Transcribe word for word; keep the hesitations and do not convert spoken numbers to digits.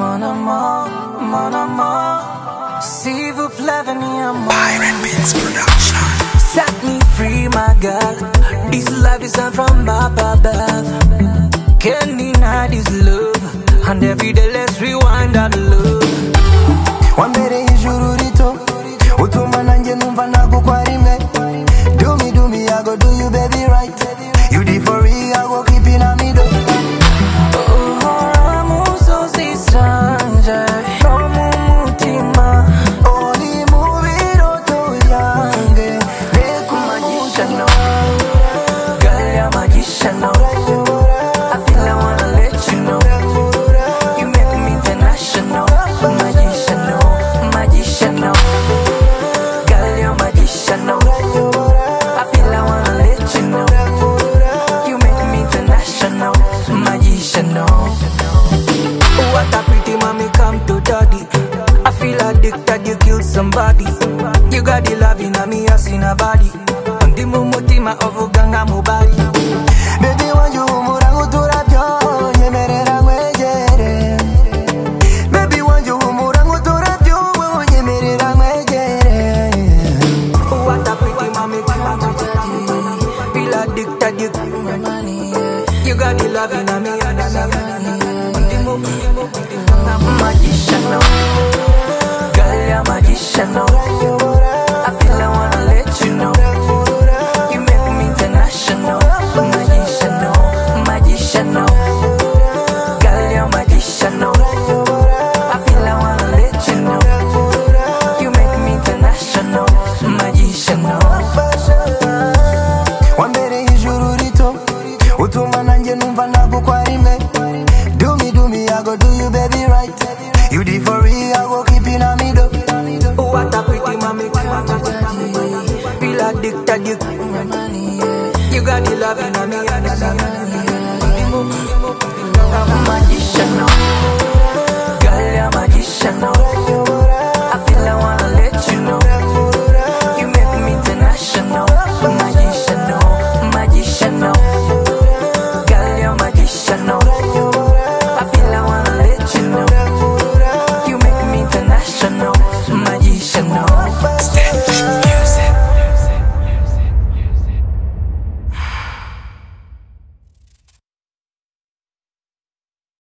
mon amour, mon amour. S'il vous plaît, venez à moi. Byron Beats Production. Set me free, my girl. This life is not from up above. Can't deny this love. And every day let's rewind that love. Wambere ijuru rito utuma nanjye numva nagukwa rimwe. Do me, do me, I go do you baby right. You did for real, I go keep in a middle. Oh, amor, so si stranger. No mutima. Only movie roto yange. Neku Magician, no. Girl, you're magician, no.